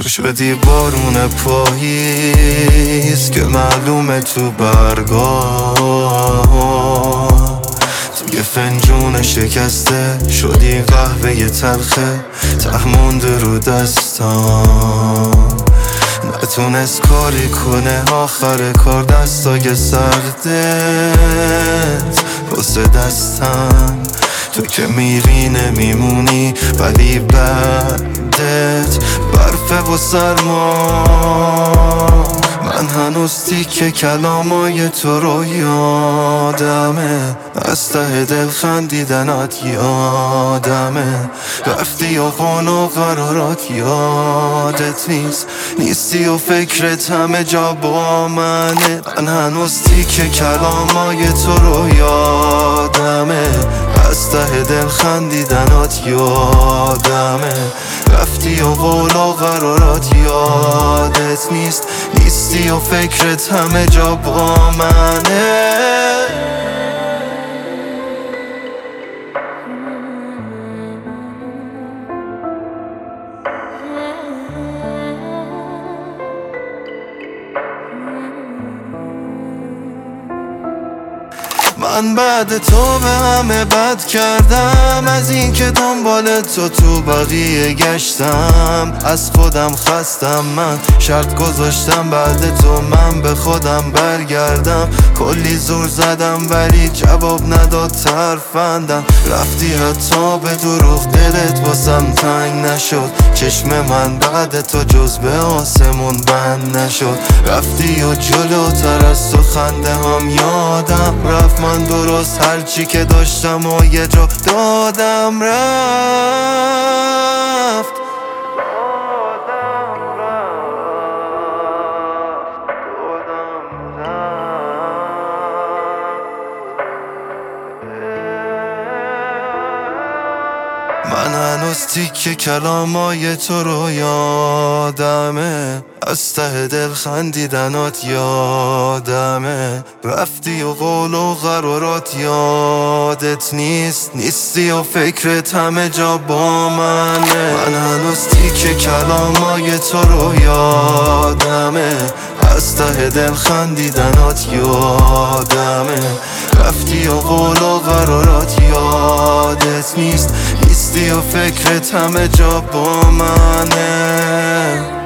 تو شدی بارون پاییز که معلومه تو برگاه، توی فنجون شکسته شدی قهوه تلخه ته مونده رو دستام. نتونست کاری کنه آخر کار دستای سردت واسه دستم. تو که میری نمیمونی ولی بعدت برفه و سرما. من هنوز تیکه کلامای تو رو یادمه، از ته دل خندیدنات یادمه. رفتی و قول و قرارات یادت نیستی و فکرت همه جا با منه. من هنوز تیکه کلامای تو رو یادمه، از ته دل خندیدنات یادمه. رفتی و قول و قرارات یادت نیستی و فکرت همه جا با منه. من بعد تو به همه بد کردم، از این که دنبال تو بقیه گشتم. از خودم خستم، من شرط گذاشتم بعد تو من به خودم برگردم. کلی زور زدم ولی جواب نداد ترفندم. رفتی حتی به دروغ دلت واسم تنگ نشد. چشم من بعد تو جز به آسمون بند نشد. رفتی و جلوتر از تو خنده هم یادم رفت. من درست هرچی که داشتم و یه جا دادم رفت. من هنوز تیکه کلامای تو رو یادمه، از ته دل خندیدنات یادمه. رفتی و قول و قرارات یادت نیستی و فکرت همه جا با منه. من هنوز تیکه کلامای تو رو یادمه، از ته دل خندیدنات یادمه. رفتی و قول و قرارات یادت نیستی و فکرت همه جا با منه.